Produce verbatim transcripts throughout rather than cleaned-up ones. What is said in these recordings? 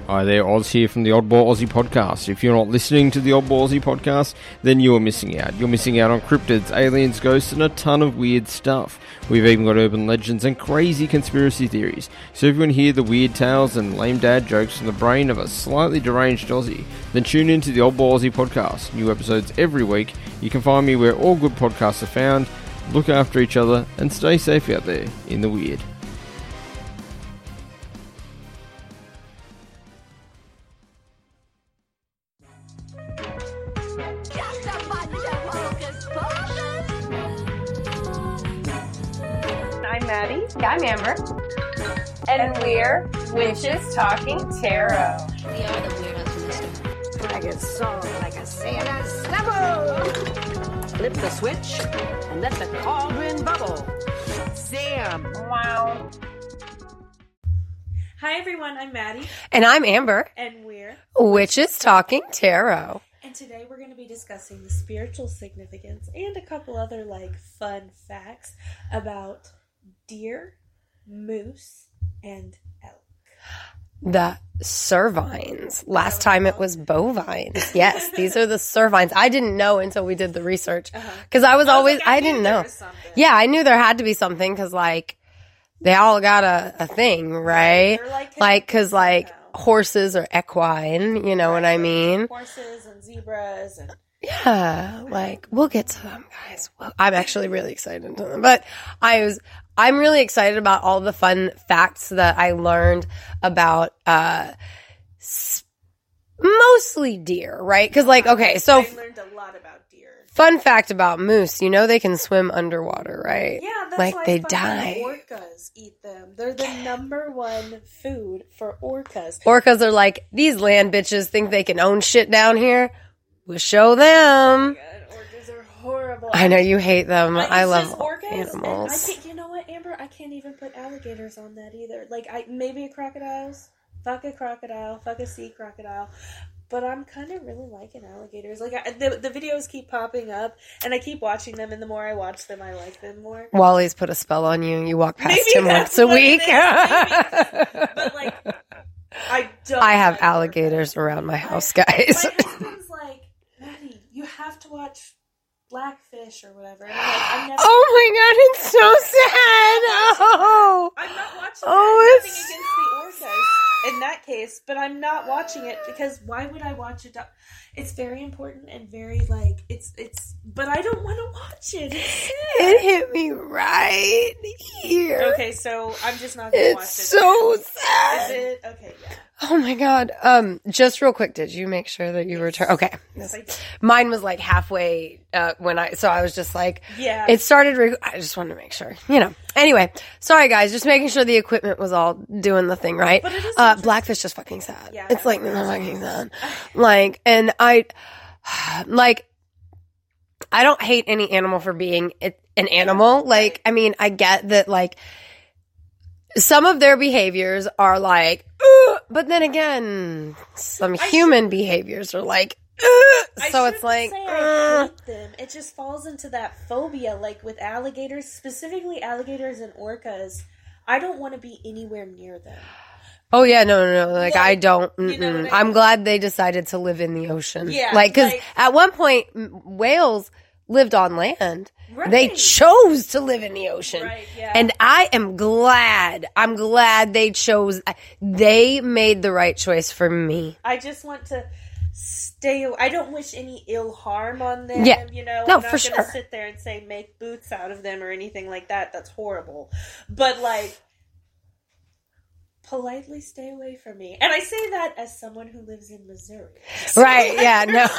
Hi there, Oz here from the Oddball Aussie Podcast. If you're not listening to the Oddball Aussie Podcast, then you are missing out. You're missing out on cryptids, aliens, ghosts, and a ton of weird stuff. We've even got urban legends and crazy conspiracy theories. So if you want to hear the weird tales and lame dad jokes from the brain of a slightly deranged Aussie, then tune in to the Oddball Aussie Podcast. New episodes every week. You can find me where all good podcasts are found. Look after each other and stay safe out there in the weird. I'm Amber, and we're Witches Talking Tarot. We are the weirdos. Like a song, like a Santa's snubble. Flip the switch and let the cauldron bubble. Sam. Wow. Hi everyone, I'm Maddie. And I'm Amber. And we're Witches Talking Tarot. And today we're going to be discussing the spiritual significance and a couple other like fun facts about deer, moose, and elk. The cervines. Last time it was bovines. Yes, these are the cervines. I didn't know until we did the research. Because uh-huh. I was I was always, like, I, I didn't know. Yeah, I knew there had to be something because, like, they all got a, a thing, right? Like, like, because, like, horses are equine, you know what I mean? Horses and zebras and... Yeah, like, we'll get to them, guys. Well, I'm actually really excited to them. But I was, I'm really excited about all the fun facts that I learned about, uh, s- mostly deer, right? Because, like, okay, so. I learned a lot about deer. Fun fact about moose, you know they can swim underwater, right? Yeah, that's like why they fucking die. orcas eat them. They're the number one food for orcas. Orcas are like, these land bitches think they can own shit down here. We'll show them. Oh my God, orcas are horrible. I know you hate them. Like, I it's love just orcas, animals. and I can't, you know what, Amber? I can't even put alligators on that either. Like, I maybe a crocodiles. Fuck a crocodile. Fuck a sea crocodile. But I'm kind of really liking alligators. Like, I, the the videos keep popping up, and I keep watching them, and the more I watch them, I like them more. Wally's put a spell on you. You walk past Maybe him once a week. But, like, I don't I have like alligators orcas. around my house, guys. My husband's like, Maddie, you have to watch Blackfish or whatever. And I'm like, I'm never. Oh my God, it's so sad. Oh, I'm not watching oh, that. it's Nothing against the orcas in that case, but I'm not watching it because why would I watch it? Do- it's very important and very like it's it's. But I don't want to watch it. It's sad. It hit me right here. Okay, so I'm just not gonna watch it. It's so Is sad. it okay? Yeah. Oh my God. Um, just real quick, did you make sure that you return? Okay. Yes, I did. Mine was like halfway, uh, when I, so I was just like, Yeah. it started, re- I just wanted to make sure, you know. Anyway, sorry guys, just making sure the equipment was all doing the thing right. But it is uh, interesting. Blackfish just fucking sad. Yeah, it's like, it's no fucking sad. Like, and I, like, I don't hate any animal for being it, an animal. Like, I mean, I get that, like, some of their behaviors are like, ugh, but then again, some I human should- behaviors are like, ugh. I So it's shouldn't like, say ugh. I hate them. It just falls into that phobia, like with alligators, specifically alligators and orcas. I don't want to be anywhere near them. Oh yeah, no, no, no. Like, Like, I don't. you know mm-mm. what I I'm mean? glad they decided to live in the ocean. Yeah, like because like- at one point m- whales lived on land. Right. They chose to live in the ocean. Right, yeah. And I am glad. I'm glad they chose. They made the right choice for me. I just want to stay. I don't wish any ill harm on them. Yeah. You know, No, I'm not for gonna sure. sit there and say make boots out of them or anything like that. That's horrible. But like, politely stay away from me. And I say that as someone who lives in Missouri. So, Right, like, yeah, no.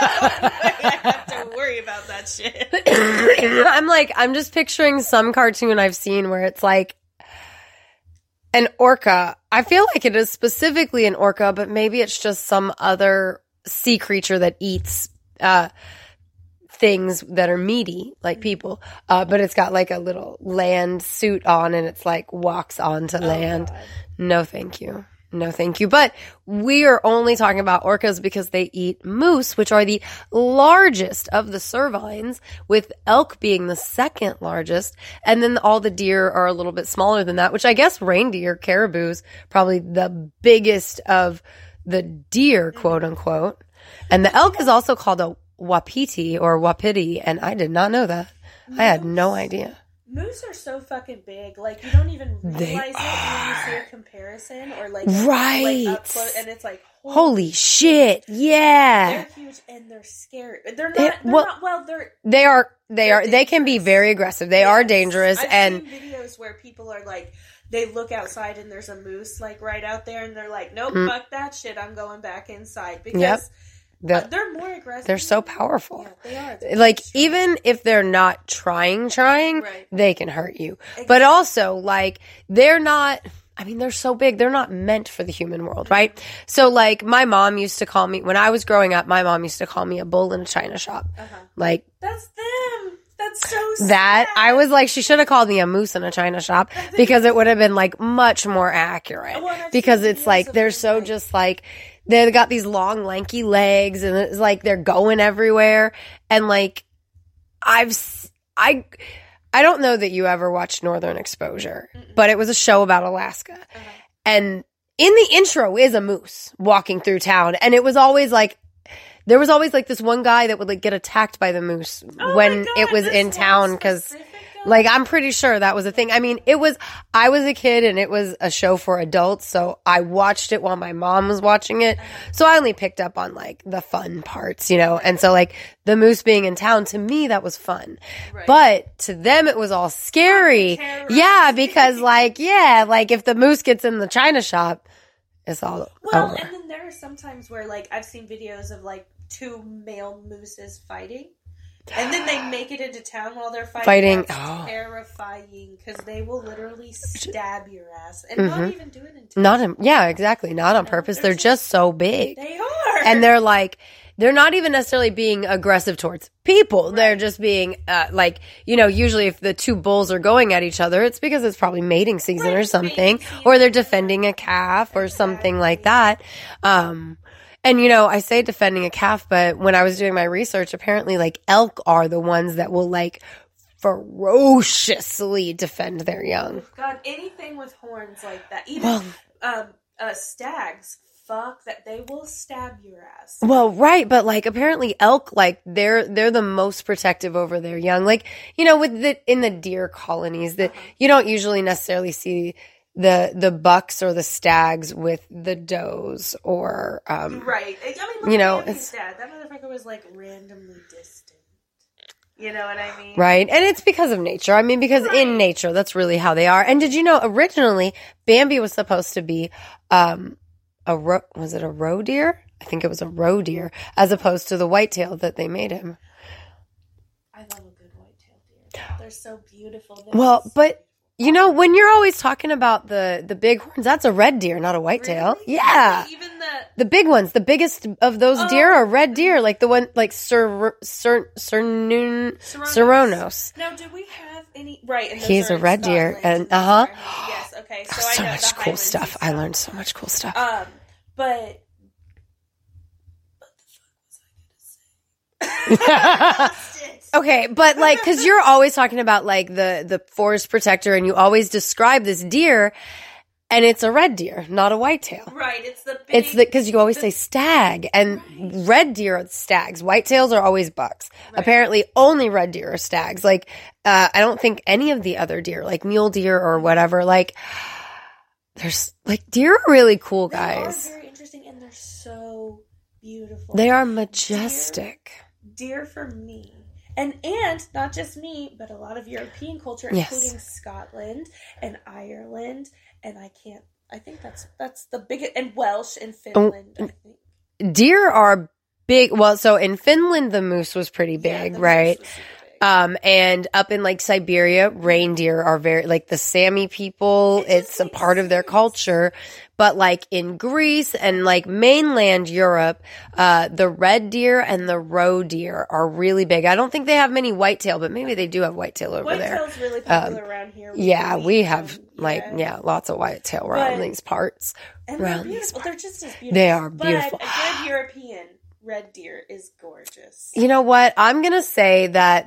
I have to worry about that shit. I'm like, I'm just picturing some cartoon I've seen where it's like an orca. I feel like it is specifically an orca, but maybe it's just some other sea creature that eats uh, things that are meaty, like people. Uh, but it's got like a little land suit on and it's like walks onto land. God. No, thank you. No, thank you. But we are only talking about orcas because they eat moose, which are the largest of the cervines, with elk being the second largest. And then all the deer are a little bit smaller than that, which I guess reindeer, caribou's probably the biggest of the deer, quote unquote. And the elk is also called a wapiti or wapiti, and I did not know that. I had no idea. Moose are so fucking big, like you don't even realize They it when you see a comparison or like Right. like up close, and it's like holy, Holy shit. Yeah. they're huge and they're scary. They're not. They- They're well- not. Well, they're They are, they They're are, they can be dangerous. very aggressive. They are Yes. dangerous. I've and seen videos where people are like, they look outside and there's a moose like right out there, and they're like, nope, Mm. fuck that shit. I'm going back inside because Yep. the, uh, they're more aggressive. they're so powerful. Yeah, they are. They're Like, strong. even if they're not trying, trying, Right. they can hurt you. But Exactly. also, like, they're not, I mean, they're so big. They're not meant for the human world, right? So, like, my mom used to call me, when I was growing up, my mom used to call me a bull in a china shop. Uh-huh. Like, That's them. That's so sad. that, I was like, she should have called me a moose in a china shop because it would have been, like, much more accurate. Well, and I've Because seen it's like, videos of they're them, so like- just like, they've got these long, lanky legs, and it's like they're going everywhere. And like, I've, s- I, I don't know that you ever watched Northern Exposure, but it was a show about Alaska. Uh-huh. And in the intro is a moose walking through town. And it was always like, there was always like this one guy that would like get attacked by the moose Oh when my God, it was this in one town because specific guy? like I'm pretty sure that was a thing. I mean, it was I was a kid and it was a show for adults, so I watched it while my mom was watching it. So I only picked up on like the fun parts, you know. And so like the moose being in town, to me that was fun. Right. But to them it was all scary. Terrorizing. Yeah, because like yeah, like if the moose gets in the china shop, it's all Well, over. and then there are some times where, like, I've seen videos of, like, two male mooses fighting. And then they make it into town while they're fighting. Fighting, That's oh. terrifying because they will literally stab your ass and Mm-hmm. not even do it in Not in, yeah, exactly. Not on No, purpose. they're They're just so big. They are. And they're like, they're not even necessarily being aggressive towards people. They're just being, uh, like, you know, usually if the two bulls are going at each other, it's because it's probably mating season Right, or it's something, mating season. or they're defending a calf or something like that. Um, and you know, I say defending a calf, but when I was doing my research, apparently like elk are the ones that will like ferociously defend their young. God, anything with horns like that. Even Well- um, uh, stags. Fuck that. They will stab your ass. Well, right, but like apparently elk, like they're they're the most protective over their young. Like, you know, with the in the deer colonies that you don't usually necessarily see the the bucks or the stags with the does or um Right. I mean, look You know, at Bambi's it's- dad. That motherfucker was like randomly distant. You know what I mean? right. And it's because of nature. I mean, because in nature, that's really how they are. And did you know originally Bambi was supposed to be um a ro- was it a roe deer? I think it was a roe deer as opposed to the whitetail that they made him. I love a good white-tailed deer. They're so beautiful. They're Well, so but you know, when you're always talking about the the big horns, that's a red deer, not a whitetail. Really? Yeah. Even the The big ones, the biggest of those Oh. deer are red deer, like the one like Sir Sir Sernoon Serranos. Serranos. Now, do we have any? Right, and those He's are a in red deer, Scotland. and- uh-huh. Yes. Okay. So, So I know much the cool Highlands stuff. and I learned so much cool stuff. Um, but Okay, but like, because you're always talking about like the the forest protector, and you always describe this deer, and it's a red deer, not a whitetail. right, it's the big, It's the because you always say stag, and red deer are stags. Whitetails are always bucks. Apparently, only red deer are stags. Like, uh, I don't think any of the other deer, like mule deer or whatever, like there's like deer are really cool, They guys. are very interesting, and they're so beautiful. They are majestic. Deer for me. And and not just me, but a lot of European culture, Yes. including Scotland and Ireland, and I can't. I think that's that's the biggest, and Welsh and Finland. I think. Deer are big. Well, so in Finland, the moose was pretty Yeah, big, the right? moose was super big. Um, and up in like Siberia, reindeer are very, like the Sami people, it's a part of their culture. But like in Greece and like mainland Europe, uh, the red deer and the roe deer are really big. I don't think they have many whitetail, but maybe they do have whitetail over there. Whitetail's really popular um, around here. Yeah, we, we have um, like, yeah. yeah, lots of whitetail around But- these parts. And they're around these beautiful. parts. They're just as beautiful. They are beautiful. But a good European red deer is gorgeous. You know what? I'm going to say that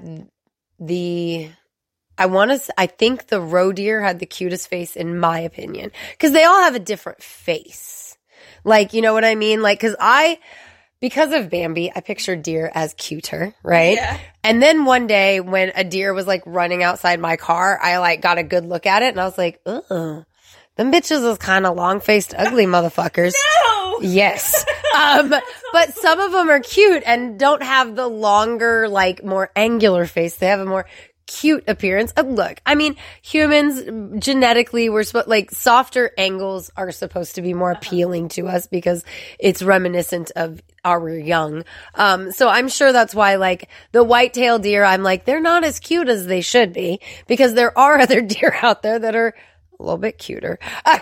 the, I want to, I think the roe deer had the cutest face in my opinion. Cause they all have a different face. Like, you know what I mean? Like, cause I, because of Bambi, I pictured deer as cuter, right? Yeah. And then one day when a deer was like running outside my car, I like got a good look at it and I was like, ugh, them bitches is kind of long-faced, ugly motherfuckers. No! Yes. Um, but some of them are cute and don't have the longer, like more angular face. They have a more cute appearance. Uh, look, I mean, humans genetically, we're supposed, like softer angles are supposed to be more appealing to us because it's reminiscent of our young. Um, so I'm sure that's why like the white-tailed deer, I'm like, they're not as cute as they should be because there are other deer out there that are a little bit cuter. But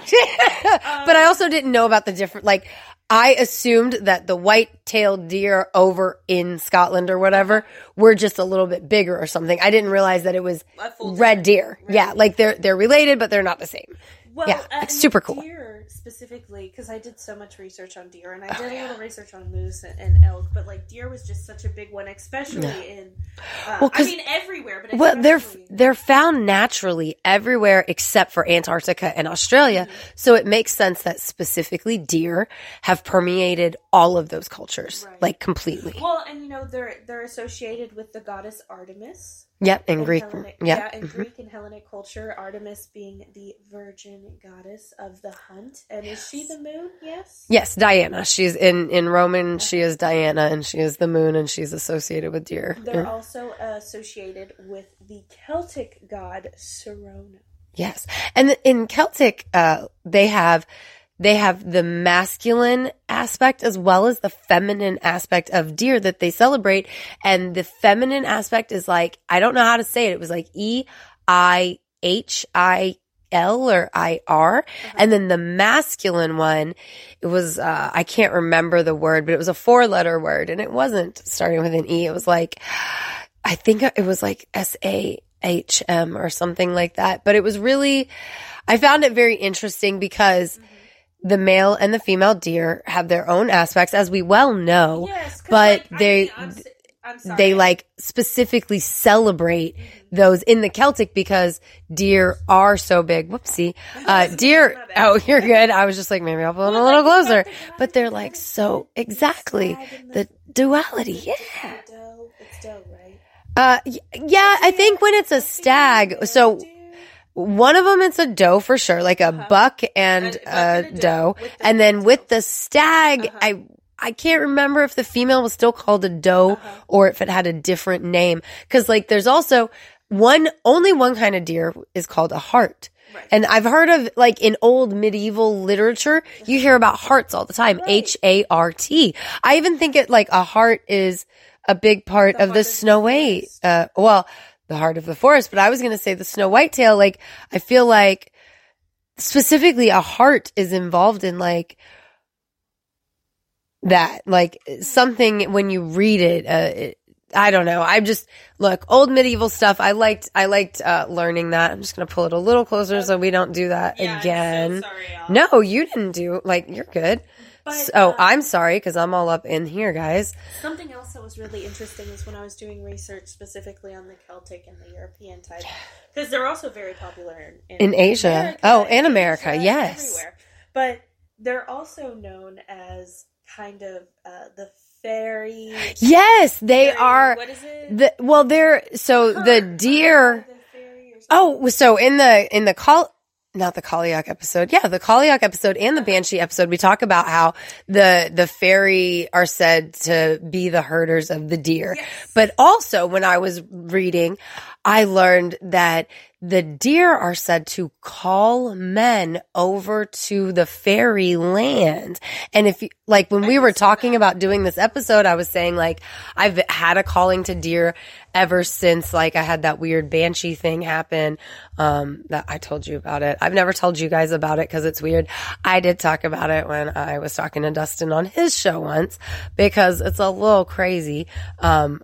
I also didn't know about the different, like, I assumed that the white-tailed deer over in Scotland or whatever were just a little bit bigger or something. I didn't realize that it was red deer. Red Yeah, like they're they're related, but they're not the same. Well, Yeah, uh, it's super cool. Deer specifically, because I did so much research on deer, and I did a little research on moose and, and elk, but like deer was just such a big one, especially Yeah. in. Uh, Well, I 'cause- mean, everywhere, but Well, they're especially- they're found naturally everywhere except for Antarctica and Australia. So it makes sense that specifically deer have permeated all of those cultures, Right. like completely. Well, and you know they're they're associated with the goddess Artemis. Yep, in in Greek. Hellenic, Yeah. yeah, in Greek and Hellenic culture, Artemis being the virgin goddess of the hunt, and is she the moon? Yes. Yes, Diana. She's in, in Roman, she is Diana, and she is the moon, and she's associated with deer. They're Yeah. also associated with the Celtic god Serona. Yes. And in Celtic, uh, they have, they have the masculine aspect as well as the feminine aspect of deer that they celebrate. And the feminine aspect is like, I don't know how to say it. It was like E I H I L or I R. Uh-huh. And then the masculine one, it was, uh, I can't remember the word, but it was a four letter word and it wasn't starting with an E. It was like, I think it was like S A H M or something like that. But it was really, I found it very interesting because mm-hmm. the male and the female deer have their own aspects, as we well know, Yes, 'cause, but like, they, I mean, I'm, s- I'm sorry. they like specifically celebrate those in the Celtic because deer are so big. Whoopsie. Uh, deer. My bad. Oh, you're good. I was just like, maybe I'll pull it a Well, little like, you got closer, the but they're dragon like and so the exactly stag and the duality. Yeah. It's doe, it's doe, right? Uh, y- yeah, I think when it's a stag, so one of them, it's a doe for sure, like a buck and A buck a and a doe doe. with the And then tails. with the stag, Uh-huh. I, I can't remember if the female was still called a doe Uh-huh. or if it had a different name. Cause like there's also one, only one kind of deer is called a hart. Right. And I've heard of like in old medieval literature, you hear about hearts all the time. Right. H A R T. I even think it like a hart is a big part The of heart the of the Snow White. forest. Uh, well, the heart of the forest, but I was going to say the Snow White tail. Like, I feel like specifically a heart is involved in like that, like something when you read it, uh, it I don't know. I just look old medieval stuff. I liked, I liked, uh, learning that. I'm just going to pull it a little closer so we don't do that Yeah, again. I'm so sorry, y'all. No, you didn't do, like, you're good. But, So uh, I'm sorry because I'm all up in here, guys. Something else that was really interesting is when I was doing research specifically on the Celtic and the European type, because they're also very popular in, In Asia. America, Oh, in America, Asia, yes. everywhere. But they're also known as kind of uh, the fairy. Yes, they fairy- are. What is it? The, well, they're, so the Her- deer, the fairy or something. oh, so in the, in the call, not the Kaliak episode. Yeah, the Kaliak episode and the Banshee episode, we talk about how the, the fairy are said to be the herders of the deer. Yes. But also when I was reading, I learned that the deer are said to call men over to the fairy land. And if you, like when we were talking about doing this episode, I was saying like I've had a calling to deer ever since like I had that weird banshee thing happen. Um, that I told you about it. I've never told you guys about it because it's weird. I did talk about it when I was talking to Dustin on his show once because it's a little crazy. Um,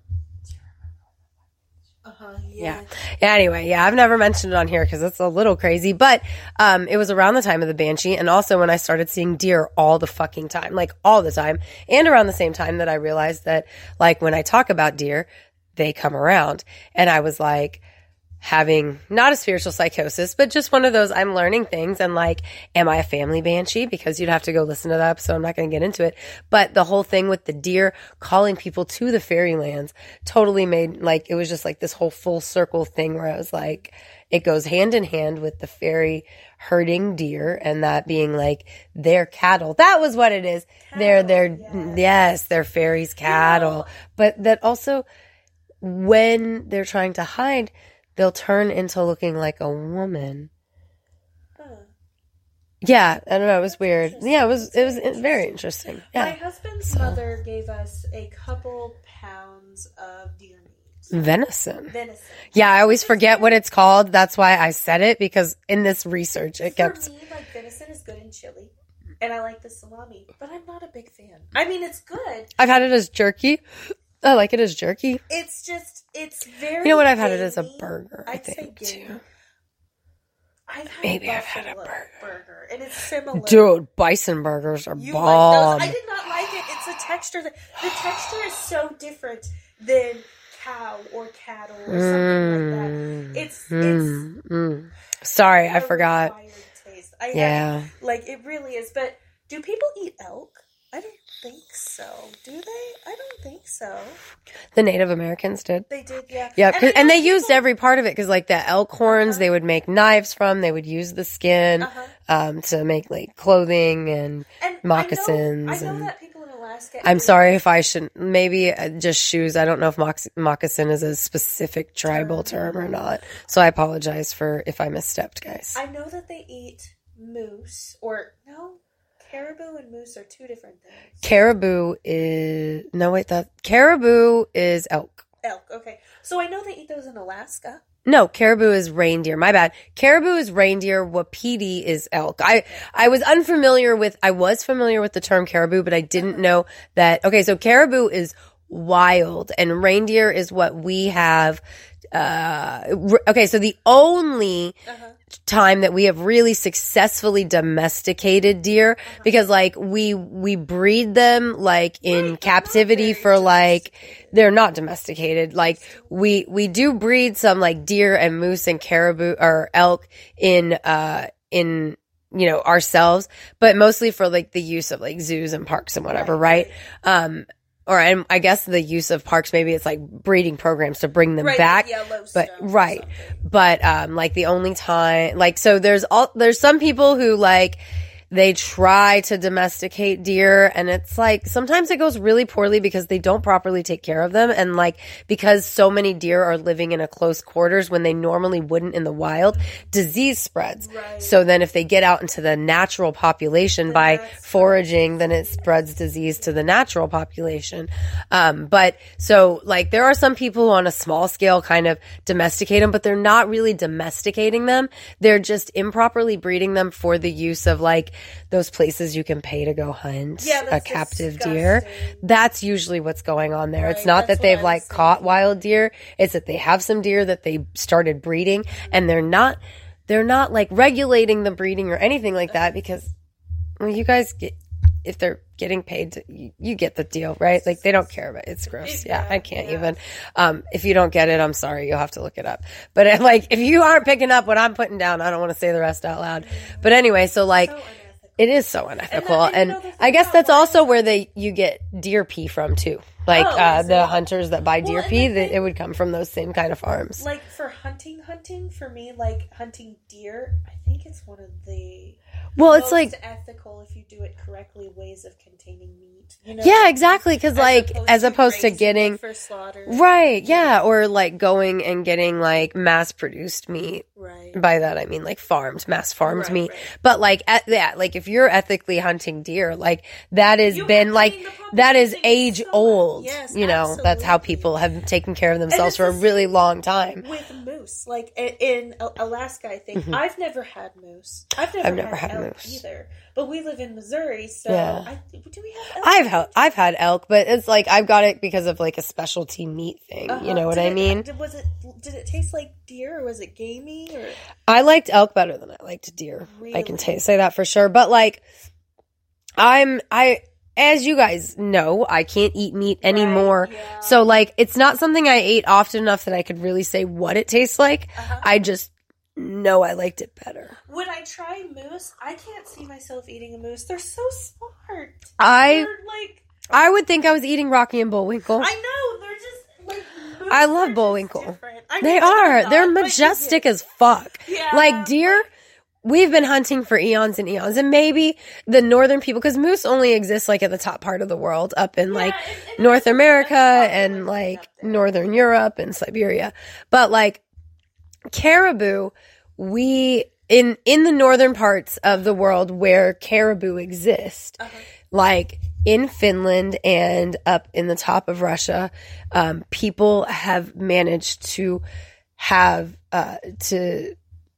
Uh-huh, Yeah. yeah. Anyway, yeah, I've never mentioned it on here because it's a little crazy, but um, it was around the time of the banshee, and also when I started seeing deer all the fucking time, like all the time, and around the same time that I realized that, like, when I talk about deer, they come around, and I was like having not a spiritual psychosis, but just one of those I'm learning things and like, am I a family banshee? Because you'd have to go listen to that episode. I'm not going to get into it. But the whole thing with the deer calling people to the fairylands totally made like, it was just like this whole full circle thing where I was like, it goes hand in hand with the fairy herding deer and that being like their cattle. That was what it is. Cattle, they're, they're, yes. yes, they're fairies' cattle. Yeah. But that also when they're trying to hide, they'll turn into looking like a woman. Huh. Yeah, I don't know. It was weird. Yeah, it was. It was very interesting. Yeah. My husband's so. mother gave us a couple pounds of deer meat. Venison. Venison. Yeah, I always forget what it's called. That's why I said it because in this research it kept. For me, like venison is good in chili, and I like the salami, but I'm not a big fan. I mean, it's good. I've had it as jerky. I like it as jerky. It's just, it's very. You know what? I've gamey. had it as a burger. I I'd think say too. I've had Maybe a I've had a burger. burger, and it's similar. Dude, bison burgers are you bomb. Like those? I did not like it. It's the texture. That, the texture is so different than cow or cattle or something mm, like that. It's mm, it's. Mm. Sorry, I forgot. Taste. I yeah, have, like it really is. But do people eat elk? I don't think so. Do they? I don't think so. The Native Americans did. They did, yeah. Yeah, and, and they people... used every part of it because, like, the elk horns, uh-huh. they would make knives from. They would use the skin uh-huh. um, to make like clothing and, and moccasins. I know, I know and... that people in Alaska. I'm sorry if I shouldn't. Maybe just shoes. I don't know if mox- moccasin is a specific tribal term or not. So I apologize for if I misstepped, guys. I know that they eat moose or no. Caribou and moose are two different things. Caribou is no wait that caribou is elk. Elk, okay. So I know they eat those in Alaska. No, caribou is reindeer. My bad. Caribou is reindeer. Wapiti is elk. I I was unfamiliar with. I was familiar with the term caribou, but I didn't know that. Okay, so caribou is wild, and reindeer is what we have. Uh, okay, so the only. Uh-huh. time that we have really successfully domesticated deer uh-huh. because like we we breed them like in right, captivity for like they're not domesticated like we we do breed some like deer and moose and caribou or elk in uh in you know ourselves but mostly for like the use of like zoos and parks and whatever right, right? um Or and I guess the use of parks, maybe it's like breeding programs to bring them right, back. Like but right. But um like the only time like so there's all there's some people who like they try to domesticate deer and it's like sometimes it goes really poorly because they don't properly take care of them and like because so many deer are living in a close quarters when they normally wouldn't in the wild, disease spreads. Right. So then if they get out into the natural population the by foraging, then it spreads disease to the natural population. Um, but so like there are some people who on a small scale kind of domesticate them, but they're not really domesticating them. They're just improperly breeding them for the use of like those places you can pay to go hunt yeah, a captive disgusting. deer. That's usually what's going on there. Right, it's not that they've like saying. caught wild deer. It's that they have some deer that they started breeding mm-hmm. and they're not, they're not like regulating the breeding or anything like that because well, you guys get, if they're getting paid to, you, you get the deal, right? Like they don't care about it. It's gross. Yeah, I can't yeah. even. Um, if you don't get it, I'm sorry. You'll have to look it up. But uh, like, if you aren't picking up what I'm putting down, I don't want to say the rest out loud. But anyway, so like, so it is so unethical. And, and, and I guess that's also where they, you get deer pee from too. Like, oh, uh, the it? hunters that buy deer well, pee, they, it would come from those same kind of farms. Like for hunting, hunting, for me, like hunting deer, I think it's one of the... Well, it's most like- ethical if you do it correctly ways of containing meat. You know? Yeah, exactly. Because As like, opposed as to opposed to raising it getting for slaughter. right, yeah, or like going and getting like mass produced meat. Right. By that I mean like farmed, mass farmed Right, meat. right. But like at yeah, like if you're ethically hunting deer, like that has You been have like cleaned the that is population age so much. old. Yes, you know, that's how absolutely. people have taken care of themselves it's for a the really same long time. With moose, like i- in Al- Alaska, I think I've never had moose. I've never, Mm-hmm. I've never had, had elk moose. either. But we live in Missouri, so Yeah. I, do we have? Elk? I've had I've had elk, but it's like I've got it because of like a specialty meat thing. Uh-huh. You know what Did I it- mean? Did, was it? Did it taste like deer, or was it gamey? Or I liked elk better than I liked deer. I can Really? ta say that for sure. But like, I'm I as you guys know, I can't eat meat anymore. yeah. So like, it's not something I ate often enough that I could really say what it tastes like. Uh-huh. I just know I liked it better. Would I try moose? I can't see myself eating a moose. They're so smart. I They're like I would think I was eating Rocky and Bullwinkle. I know they're just like. Moose I are love just Bullwinkle. different. I They know are. not, They're but you majestic get- as fuck. Yeah, Like deer, we've been hunting for eons and eons. And maybe the northern people, because moose only exists like at the top part of the world, up in like and- and North that's- America that's and populated like up there. northern Europe and Siberia. But like caribou, we in in the northern parts of the world where caribou exist, Uh-huh. like in Finland and up in the top of Russia, um, people have managed to have uh, to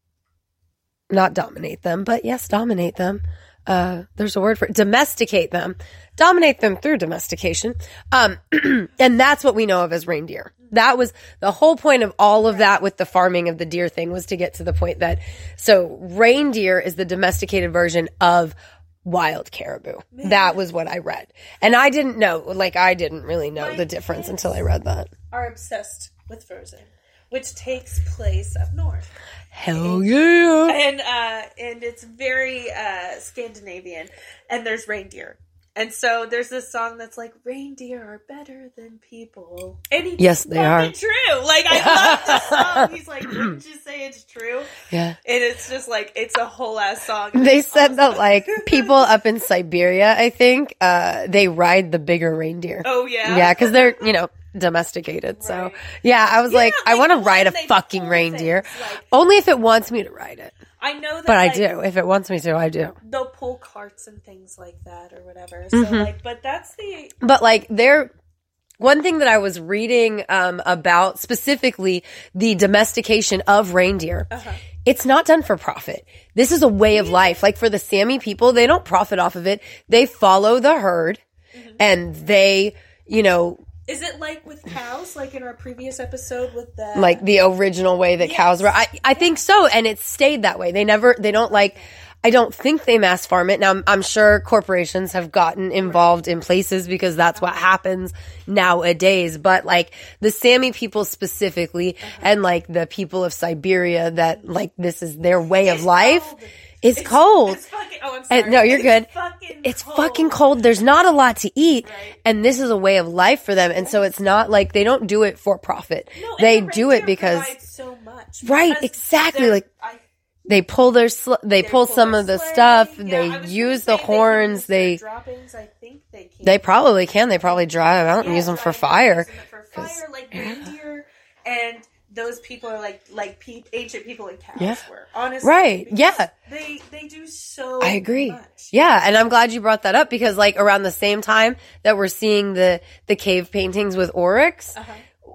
not dominate them, but yes, dominate them. Uh, there's a word for it. Domesticate them. Dominate them through domestication. Um, and that's what we know of as reindeer. That was the whole point of all of that with the farming of the deer thing, was to get to the point that, so reindeer is the domesticated version of wild caribou. That was what I read. And I didn't know, like I didn't really know My the difference kids until I read that. Are obsessed with Frozen, which takes place up north. Hell yeah. and uh and it's very uh Scandinavian, and there's reindeer, and so there's this song that's like, reindeer are better than people, and it's Yes, they are. fucking true. Like, I love this song. He's like, wouldn't you say it's true? Yeah. And it's just like, it's a whole ass song. They It's said that awesome. like people up in Siberia, I think, uh, they ride the bigger reindeer. Oh yeah, Yeah, because they're, you know, domesticated. So, Right. yeah, I was Yeah, like, I like want to the ride a ones they fucking pull reindeer. things, like- Only if it wants me to ride it. I know that, But I like, do. If it wants me to, I do. they'll pull carts and things like that or whatever. So Mm-hmm. like, but that's the But like, they're, one thing that I was reading um, about specifically the domestication of reindeer, Uh-huh. it's not done for profit. This is a way of life. Like for the Sami people, they don't profit off of it. They follow the herd Mm-hmm. and they, you know, Is it like with cows, like in our previous episode with the like the original way that Yes. cows were. I, I think so. And it's stayed that way. They never, they don't like, I don't think they mass farm it. Now, I'm, I'm sure corporations have gotten involved in places because that's what happens nowadays. But like the Sami people specifically and like the people of Siberia that like this is their way of It's life. cold. It's, cold. It's fucking, oh, I'm And- sorry. no, you're It's good. Fucking It's cold. fucking cold. There's not a lot to eat. Right. And this is a way of life for them. And so it's not like they don't do it for profit. No, and they the do it reindeer because provide so much. Right, Because exactly, they're- like, I- they pull their sl- they they pull some their of the sleigh. stuff. Yeah, I they was gonna use say the they can horns. use their They droppings. I think they can. they probably can. They probably dry them out and Yeah, use them for dry fire. use them for 'Cause- fire, like reindeer, and those people are like like pe- ancient people and cows Yeah. were honestly Right, because yeah. They they do so. I agree. much. Yeah, and I'm glad you brought that up because like around the same time that we're seeing the the cave paintings with oryx, Uh-huh.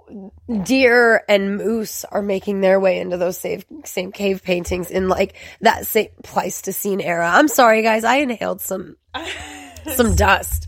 deer and moose are making their way into those same same cave paintings in like that same Pleistocene era. I'm sorry guys, I inhaled some some dust.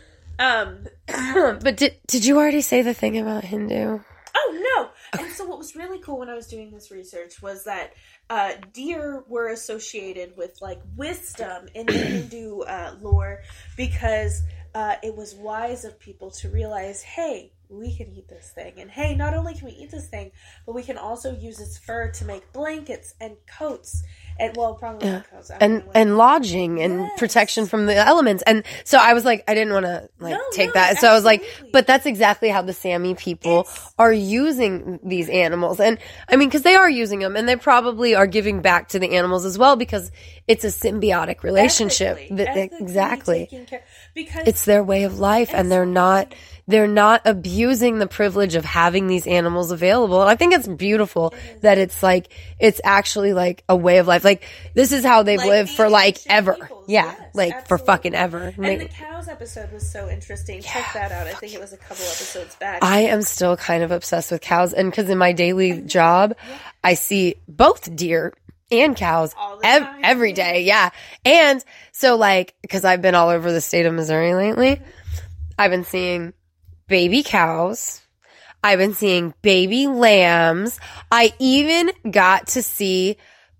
Um. But did did you already say the thing about Hindu? Oh no! And so what was really cool when I was doing this research was that uh, deer were associated with like wisdom in the Hindu uh, lore because uh, it was wise of people to realize, hey, we can eat this thing, and hey, not only can we eat this thing, but we can also use its fur to make blankets and coats, and well, probably Yeah. not coats. I don't and know what- and lodging and Yes. protection from the elements. And so I was like, I didn't want to like No, take no, that. So I was like, absolutely. but that's exactly how the Sami people It's- are using these animals. And I mean, because they are using them, and they probably are giving back to the animals as well. Because it's a symbiotic relationship. Ethically, That- that- ethically exactly. taking care- because It's their way of life, and they're not they're not abusing the privilege of having these animals available. And I think it's beautiful that it's like it's actually like a way of life. Like this is how they've Like lived the for like ancient ever. peoples, Yeah, yes, like for absolutely. fucking ever. And Make- the cows episode was so interesting. Check that out. I think it was a couple episodes back. I am still kind of obsessed with cows, and because in my daily job, I see both deer and cows All the ev- time. every day. Yeah, and so like because I've been all over the state of Missouri lately, I've been seeing baby cows. I've been seeing baby lambs. I even got to see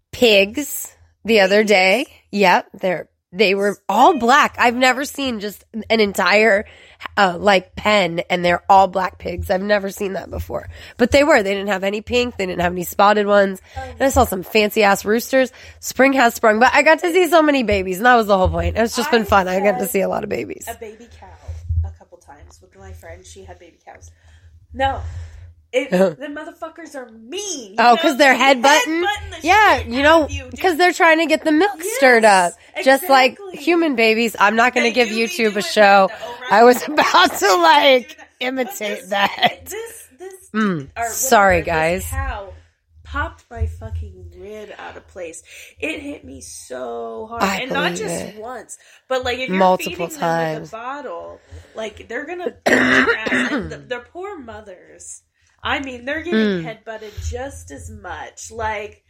pigs the other day. Yep, they're they were all black. I've never seen just an entire uh, like pen and they're all black pigs. I've never seen that before. But they were. They didn't have any pink. They didn't have any spotted ones. And I saw some fancy ass roosters. Spring has sprung, but I got to see so many babies, and that was the whole point. It's just been I fun. I got to had see a lot of babies. a baby cow a couple times with my friend. She had baby cows. No. It, the motherfuckers are mean. You Oh, know? because they're They headbutting? headbutting the Yeah, shit you out know, of you, dude. because they're trying to get the milk Yes, stirred up. Just like exactly. human babies. I'm not going to They give do be YouTube a doing show. that, though, right? I was about to like But imitate this- that. This, this, Mm, or whatever, sorry, this guys. cow popped my fucking rib out of place. It hit me so hard, I and not believe just it. once, but like if you're Multiple feeding times. them with a bottle, like they're gonna beat your ass. And the, their poor mothers. I mean, they're getting Mm. headbutted just as much. Like,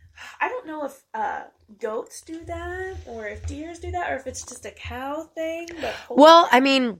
I don't know if uh, goats do that, or if deers do that, or if it's just a cow thing. But holy Well, crap. I mean,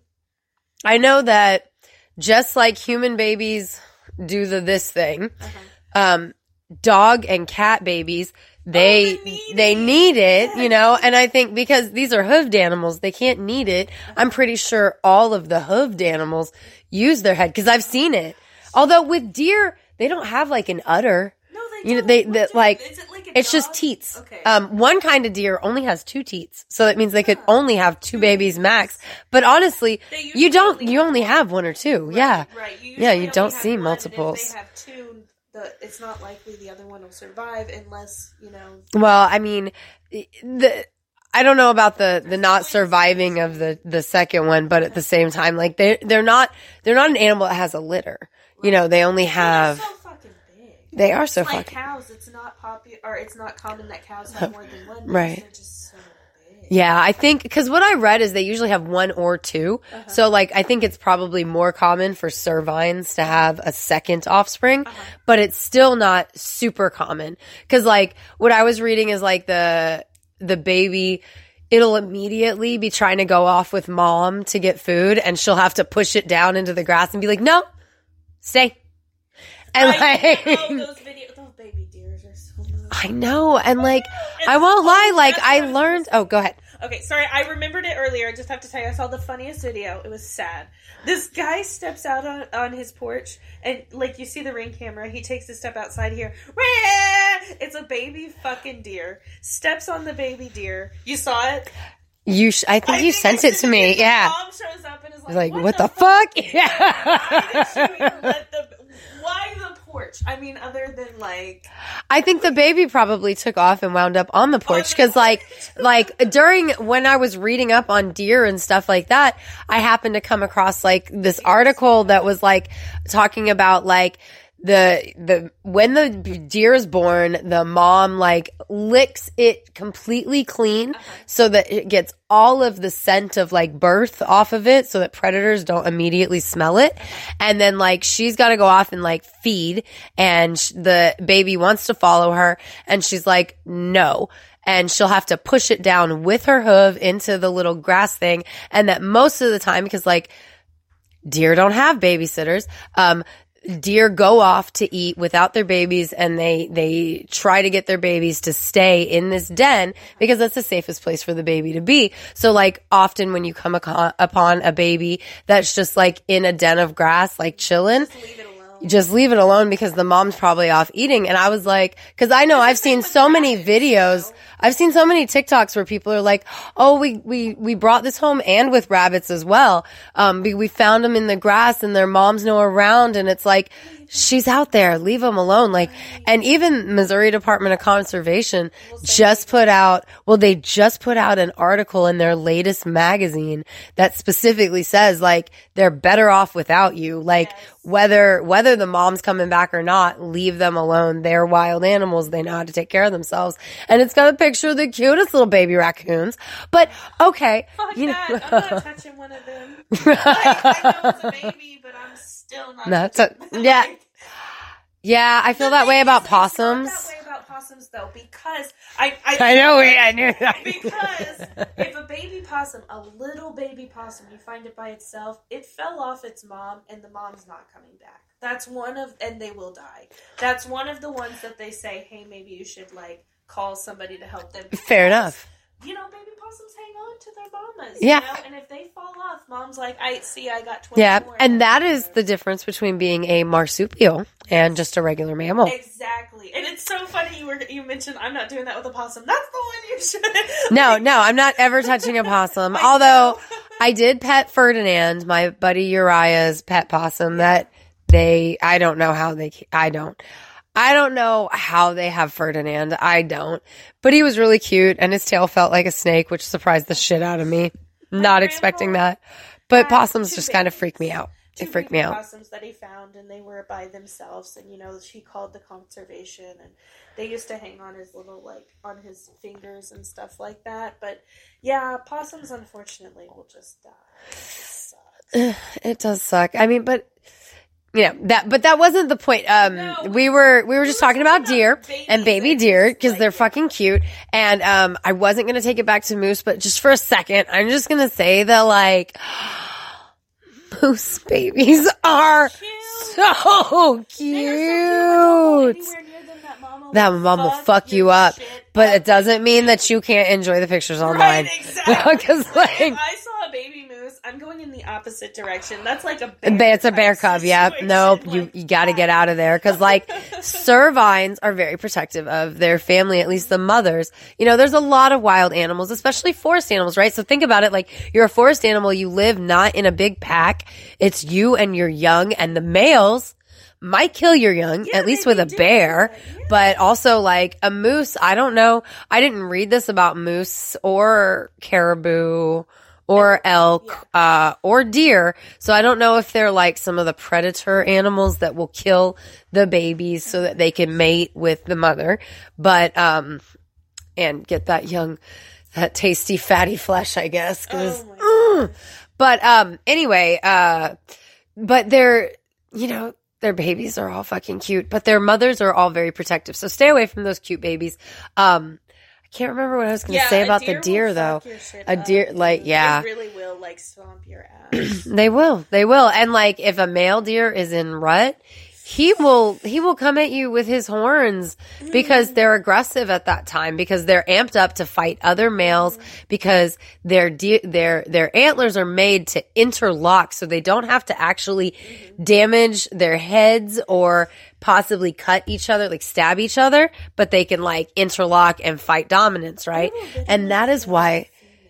I know that just like human babies do the this thing, Uh-huh. um, dog and cat babies, they they need they it. need it, you know. And I think because these are hooved animals, they can't need it. I'm pretty sure all of the hooved animals use their head because I've seen it. Although with deer, they don't have like an udder. No, they You know, don't. they, What they do- like, is it like a it's just dog? teats. Okay. Um, one kind of deer only has two teats, so that means they could only have two babies max. But honestly, They usually you don't. only You have only one. have one or two. Right, Yeah, right. You yeah. usually You only don't have see one, and multiples. If they have two, the, it's not likely the other one will survive unless you know. Well, I mean, the I don't know about the the not surviving of the the second one, but at the same time, like they they're not they're not an animal that has a litter. You know, they only have. They're so fucking big. They are so Like fucking. cows, it's not popular, or it's not common that cows have more than one. because Right. They're just so big. Yeah, I think because what I read is they usually have one or two. Uh-huh. So like I think it's probably more common for cervines to have a second offspring, Uh-huh. but it's still not super common. Cause like what I was reading is like the the baby it'll immediately be trying to go off with mom to get food and she'll have to push it down into the grass and be like, "No. Stay." And I, like oh, those videos, those baby deers are so nice. I know, and like It's- I won't lie, oh, like that's I what I was learned. Oh, go ahead. Okay, sorry, I remembered it earlier. I just have to tell you, I saw the funniest video. It was sad. This guy steps out on, on his porch, and like you see the ring camera, he takes a step outside here. It's a baby fucking deer. Steps on the baby deer. You saw it? You, sh- I think I you think sent I it to me. the Yeah. Mom shows up and is like, Like, what, what the, the fuck? fuck? Yeah. Why did you even let the, why the porch? I mean, other than like, I think the baby probably took off and wound up on the porch because, like, like during when I was reading up on deer and stuff like that, I happened to come across like this article that was like talking about like the the when the deer is born, the mom like licks it completely clean so that it gets all of the scent of like birth off of it so that predators don't immediately smell it. And then like she's got to go off and like feed and sh- the baby wants to follow her and she's like, no. And she'll have to push it down with her hoof into the little grass thing. And that most of the time, because like deer don't have babysitters, um, deer go off to eat without their babies and they, they try to get their babies to stay in this den because that's the safest place for the baby to be. So like often when you come aco- upon a baby that's just like in a den of grass, like chilling, leave it alone. just leave it alone because the mom's probably off eating. And I was like, cause I know I've seen so many videos. I've seen so many TikToks where people are like, oh, we, we, we brought this home and with rabbits as well. Um, we, we found them in the grass and their moms know around. And it's like, she's out there. Leave them alone. Like, and even Missouri Department of Conservation just put out, well, they just put out an article in their latest magazine that specifically says, like, they're better off without you. Like, Yes. whether, whether the mom's coming back or not, leave them alone. They're wild animals. They know how to take care of themselves. And it's got a picture of the cutest little baby raccoons. But, okay. Fuck you that. know, I'm not touching one of them. Like, I know it's a baby, but I'm still not That's touching a- them. yeah. Like, yeah, I feel the that way thing about is, it's not possums. that way about possums, though, because I, I, I know, we- I knew that. Because if a baby possum, a little baby possum, you find it by itself, it fell off its mom, and the mom's not coming back. That's one of, and they will die. That's one of the ones that they say, hey, maybe you should, like, call somebody to help them. Fair enough. You know, baby possums hang on to their mamas. Yeah. You know? And if they fall off, mom's like, I see, I got twenty Yeah, more. and that is the difference between being a marsupial and just a regular mammal. Exactly. And it's so funny you were you mentioned I'm not doing that with a possum. That's the one you should. No, no, I'm not ever touching a possum. I Although know. I did pet Ferdinand, my buddy Uriah's pet possum. That they, I don't know how they, I don't, I don't know how they have Ferdinand. I don't. But he was really cute, and his tail felt like a snake, which surprised the shit out of me. Not grandpa expecting that. But had possums two just kind of babies. freak me out. They Two freak me baby out. possums that he found, and they were by themselves. And you know, she called the conservation, and they used to hang on his little like on his fingers and stuff like that. But yeah, possums unfortunately will just die. It just sucks. It does suck. I mean, but yeah, that, but that wasn't the point. Um, No. we were, we were just were talking about talking deer about babies and baby and deer just, because like, they're yeah. fucking cute. And, um, I wasn't going to take it back to moose, but just for a second, I'm just going to say that like moose babies are so They are so cute. Don't go cute. anywhere near them, that mama will That mom will fuck you your up, shit but up. it doesn't mean that you can't enjoy the pictures online. Right, exactly. Because Like, like, if I saw a baby moose, I'm going in the opposite direction. That's like a bear. Ba- It's a bear type cub, yeah. situation. Nope, you, Like, you gotta get out of there. Cause like, cervines are very protective of their family, at least the mothers. You know, there's a lot of wild animals, especially forest animals, right? So think about it, like, you're a forest animal, you live not in a big pack. It's you and your young, and the males might kill your young, Yeah, at least they- with they a do bear. that, yeah. But also like a moose, I don't know. I didn't read this about moose or caribou or elk, uh, or deer. So I don't know if they're like some of the predator animals that will kill the babies so that they can mate with the mother. But, um, and get that young, that tasty fatty flesh, I guess. 'Cause, Oh my mm. But, um, anyway, uh, but they're, you know, their babies are all fucking cute, but their mothers are all very protective. So stay away from those cute babies. Um, I can't remember what I was going to Yeah, say a about the will deer though. fuck your shit A up. deer, like, yeah. It really will, like, stomp your ass. They will. They will. And like if a male deer is in rut, he will he will come at you with his horns because they're aggressive at that time, because they're amped up to fight other males, because their de- their their antlers are made to interlock so they don't have to actually damage their heads or possibly cut each other, like stab each other, but they can like interlock and fight dominance, right? And that is why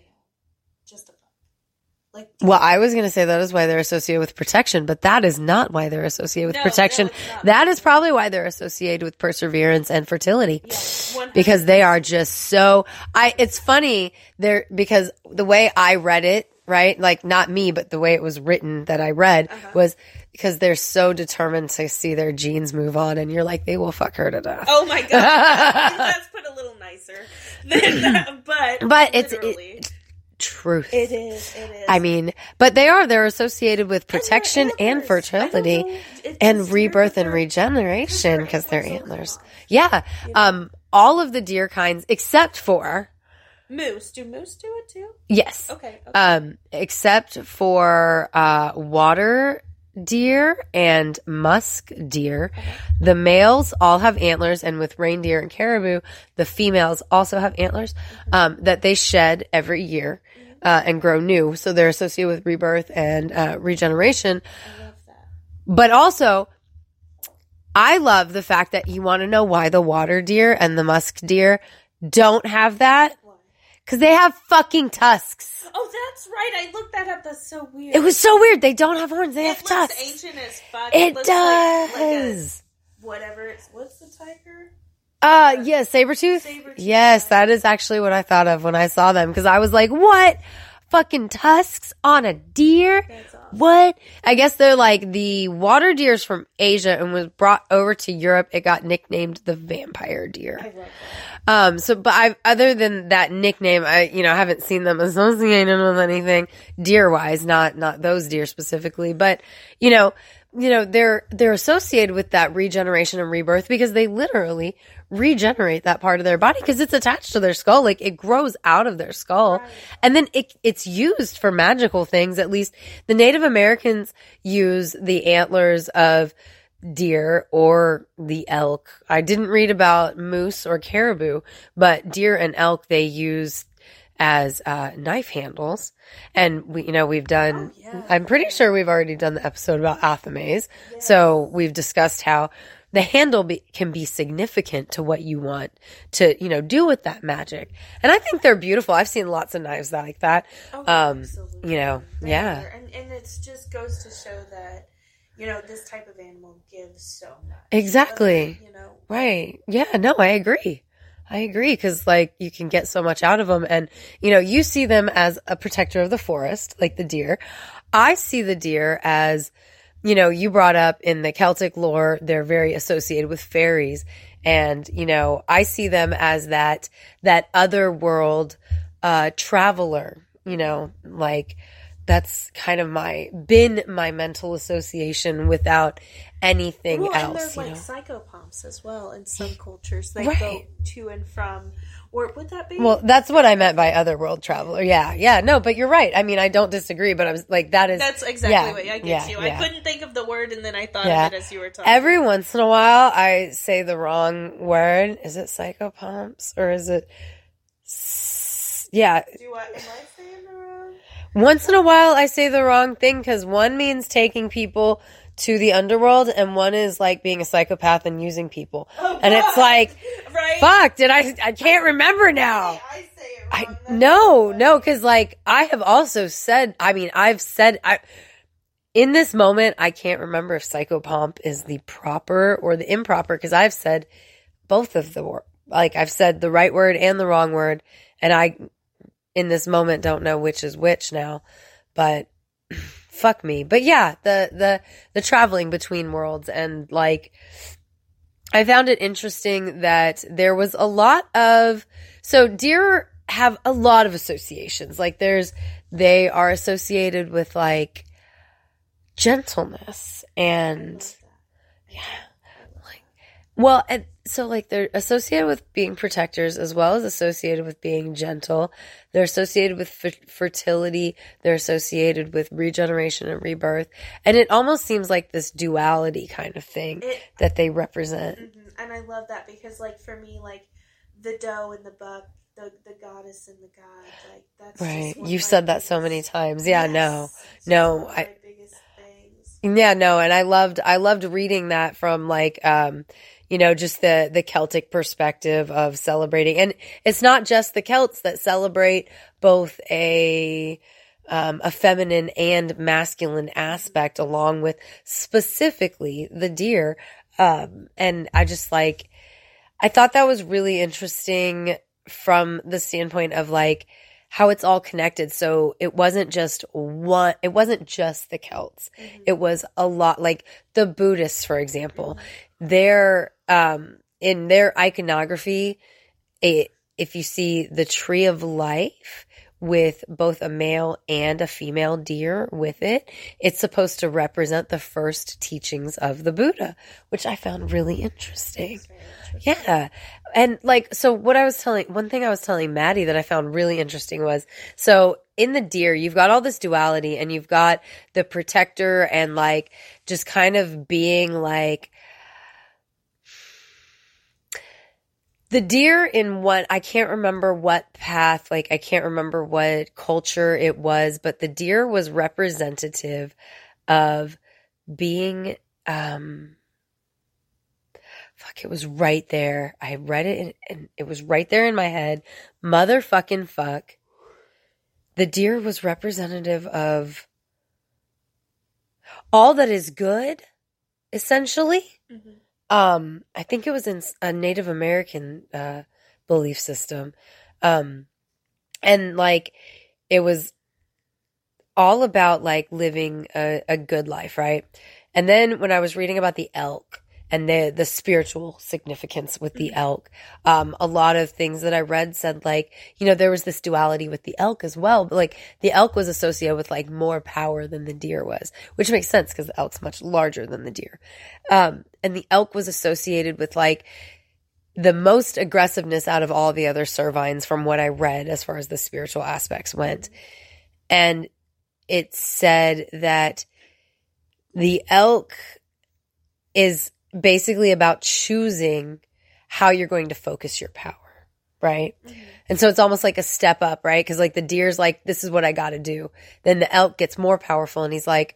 Just a fuck. Like, Well, I was going to say that is why they're associated with protection, but that is not why they're associated with No, protection. no, it's not. That is probably why they're associated with perseverance and fertility. yeah, one hundred Because they are just so, I, it's funny there, because the way I read it, right? Like not me, but the way it was written that I read Uh-huh. was because they're so determined to see their genes move on, and you're like, they will fuck her to death. Oh my god, that's put a little nicer than that, but But it's- literally, it's truth. it is. It is. I mean, but they are, they're associated with protection And and their antlers. I fertility don't know, it and just rebirth and their- regeneration their because their antlers antlers. so long. Yeah. Um, all of the deer kinds except for, Moose. Do moose do it too? yes. Okay. okay. Um, except for, uh, water deer and musk deer. The males all have antlers, and with reindeer and caribou, the females also have antlers, um, that they shed every year, uh, and grow new. So they're associated with rebirth and, uh, regeneration. I love that. But also, I love the fact that you want to know why the water deer and the musk deer don't have that. Why? Because they have fucking tusks. Oh, that's right. I looked that up. That's so weird. It was so weird. They don't have horns. They It have looks tusks. ancient as fuck. It looks like- like a- does. whatever. It's what's the tiger? Uh, yeah, Sabretooth? Sabretooth. Yes, that is actually what I thought of when I saw them. Because I was like, what? Fucking tusks on a deer? That's awesome. What? I guess they're like the water deers from Asia and was brought over to Europe. It got nicknamed the vampire deer. I love that. Um, so, but I, other than that nickname, I, you know, haven't seen them associated with anything deer wise, not, not those deer specifically, but, you know, you know, they're, they're associated with that regeneration and rebirth because they literally regenerate that part of their body because it's attached to their skull. Like it grows out of their skull Right. and then it, it's used for magical things. At least the Native Americans use the antlers of deer or the elk. I didn't read about moose or caribou, but deer and elk they use as uh, knife handles. And we, you know, we've done. Oh, yeah. I'm pretty sure we've already done the episode about athames. So we've discussed how the handle be, can be significant to what you want to, you know, do with that magic. And I think they're beautiful. I've seen lots of knives like that. Oh, Um, absolutely. you know, They yeah. are. And and it just goes to show that, you know, this type of animal gives so much. Exactly. You know, Right. Yeah, no, I agree. I agree because like you can get so much out of them and you know, you see them as a protector of the forest, like the deer. I see the deer as, you know, you brought up in the Celtic lore, they're very associated with fairies. And, you know, I see them as that, that other world, uh, traveler, you know, like that's kind of my, been my mental association without anything well, and else, there's you like know. psychopomps as well in some cultures. They Right. go to and from, or would that be? Well, that's what I meant by other world traveler. Yeah, yeah, no, but you're right. I mean, I don't disagree, but I was like, that is That's exactly yeah, what I get yeah, you. yeah. I couldn't think of the word, and then I thought Yeah. of it as you were talking. Every once in a while, I say the wrong word. Is it psychopomps or is it? s- Yeah, Do I? Am I saying the wrong? once in a while, I say the wrong thing because one means taking people to the underworld, and one is like being a psychopath and using people. Oh, And it's God. like, right? fuck, did I? I can't remember now. I say it I wrong. That's no, so no, funny. because like I have also said, I mean, I've said, I in this moment, I can't remember if psychopomp is the proper or the improper because I've said both of the word, like I've said the right word and the wrong word, and I in this moment don't know which is which now, but fuck me. But yeah, the the the traveling between worlds and like. I found it interesting that there was a lot of, so deer have a lot of associations. Like there's, they are associated with like gentleness and yeah, like, well, and so like they're associated with being protectors as well as associated with being gentle. They're associated with f- fertility. They're associated with regeneration and rebirth. And it almost seems like this duality kind of thing It- that they represent. Mhm. And I love that because, like, for me, like the doe and the buck, the the goddess and the god, like that's Right. Just one of You've my said that so biggest- many times. Yeah, Yes. no. It's No, one of I- my biggest things. Yeah, no, and I loved I loved reading that from like um you know just the the Celtic perspective of celebrating, and it's not just the Celts that celebrate both a um a feminine and masculine aspect along with specifically the deer, um and I just like I thought that was really interesting from the standpoint of like how it's all connected. So it wasn't just one, it wasn't just the Celts. Mm-hmm. It was a lot like the Buddhists, for example, their, um, in their iconography, it, if you see the tree of life with both a male and a female deer with it, it's supposed to represent the first teachings of the Buddha, which I found really interesting. It's very interesting. Yeah. And like, so what I was telling, one thing I was telling Maddie that I found really interesting was, so in the deer, you've got all this duality and you've got the protector and like just kind of being like, the deer in what, I can't remember what path, like I can't remember what culture it was, but the deer was representative of being, um, fuck, it was right there. I read it and, and it was right there in my head. Motherfucking fuck. The deer was representative of all that is good, essentially. Mhm. Um, I think it was in a Native American uh, belief system. Um, and like, it was all about like living a, a good life, right? And then when I was reading about the elk and the the spiritual significance with the elk, um, a lot of things that I read said like, you know, there was this duality with the elk as well, but like the elk was associated with like more power than the deer was, which makes sense because the elk's much larger than the deer. Um, and the elk was associated with like the most aggressiveness out of all the other cervines from what I read as far as the spiritual aspects went. And it said that the elk is basically about choosing how you're going to focus your power, right? Mm-hmm. And so it's almost like a step up, right? Because like the deer's like, this is what I got to do. Then the elk gets more powerful and he's like,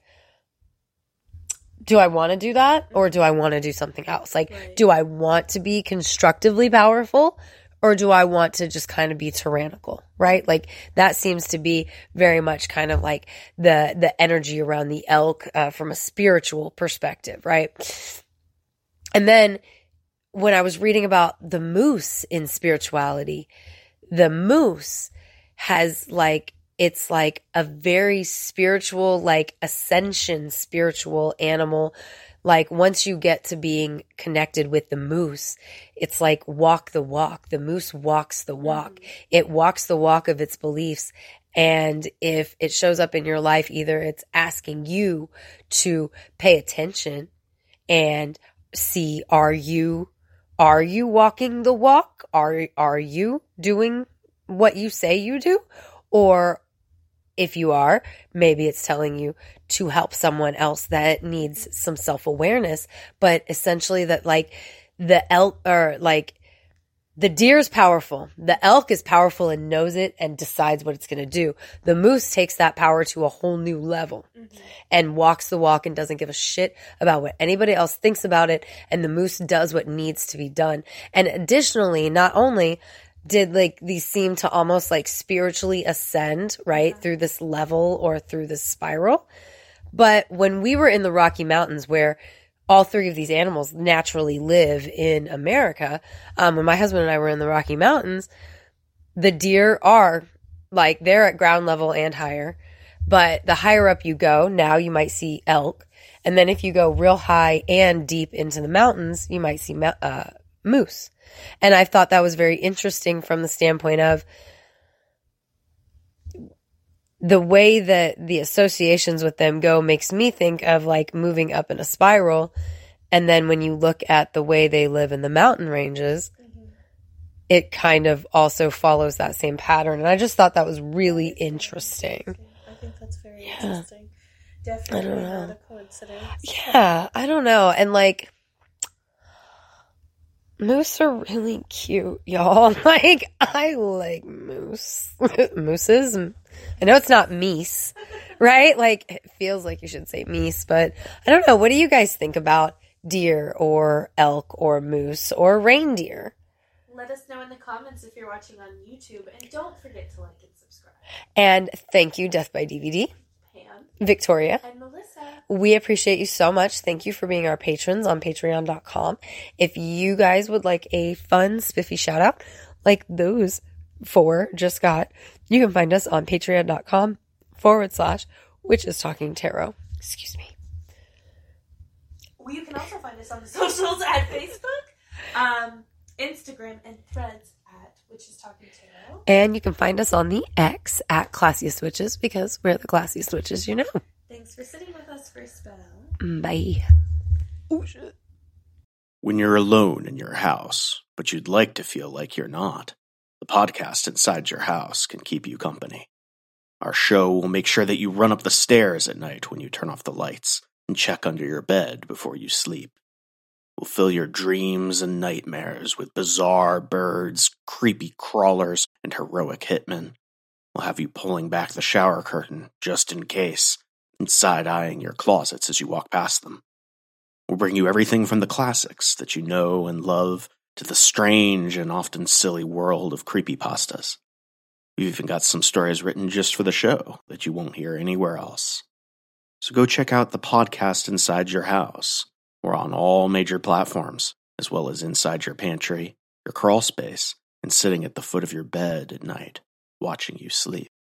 do I want to do that or do I want to do something else? Like, right. Do I want to be constructively powerful or do I want to just kind of be tyrannical, right? Like that seems to be very much kind of like the the energy around the elk uh, from a spiritual perspective, right? And then when I was reading about the moose in spirituality, the moose has like, it's like a very spiritual, like ascension, spiritual animal. Like once you get to being connected with the moose, it's like walk the walk. The moose walks the walk. Mm-hmm. It walks the walk of its beliefs. And if it shows up in your life, either it's asking you to pay attention and see, are you, are you walking the walk? Are, are you doing what you say you do? Or if you are, maybe it's telling you to help someone else that needs some self-awareness, but essentially that like the elk or like the deer's powerful. The elk is powerful and knows it and decides what it's going to do. The moose takes that power to a whole new level mm-hmm. and walks the walk and doesn't give a shit about what anybody else thinks about it. And the moose does what needs to be done. And additionally, not only did like these seem to almost like spiritually ascend, right, yeah. through this level or through this spiral. But when we were in the Rocky Mountains where all three of these animals naturally live in America, um, when my husband and I were in the Rocky Mountains, the deer are like, they're at ground level and higher. But the higher up you go, now you might see elk. And then if you go real high and deep into the mountains, you might see uh, moose. And I thought that was very interesting from the standpoint of the way that the associations with them go makes me think of like moving up in a spiral. And then when you look at the way they live in the mountain ranges, mm-hmm. it kind of also follows that same pattern. And I just thought that was really interesting. interesting. I think that's very yeah. interesting. Definitely not a coincidence. Yeah, I don't know. And like, moose are really cute, y'all. Like, I like moose. Mooses. I know it's not meese, right? Like, it feels like you should say meese, but I don't know. What do you guys think about deer or elk or moose or reindeer? Let us know in the comments if you're watching on YouTube. And don't forget to like and subscribe. And thank you, Death by D V D. Pam. Victoria. And Melissa. We appreciate you so much. Thank you for being our patrons on patreon dot com. If you guys would like a fun, spiffy shout out like those four just got, you can find us on patreon dot com forward slash Witches Talking Tarot. Excuse me. Well, you can also find us on the socials at Facebook, um, Instagram, and Threads at Witches Talking Tarot. And you can find us on the X at Classiest Witches because we're the classiest witches you know. Thanks for sitting with us for a spell. Bye. Oh, shit. When you're alone in your house, but you'd like to feel like you're not, the podcast inside your house can keep you company. Our show will make sure that you run up the stairs at night when you turn off the lights and check under your bed before you sleep. We'll fill your dreams and nightmares with bizarre birds, creepy crawlers, and heroic hitmen. We'll have you pulling back the shower curtain just in case, and side-eyeing your closets as you walk past them. We'll bring you everything from the classics that you know and love to the strange and often silly world of creepypastas. We've even got some stories written just for the show that you won't hear anywhere else. So go check out the podcast Inside Your House. We're on all major platforms, as well as inside your pantry, your crawl space, and sitting at the foot of your bed at night, watching you sleep.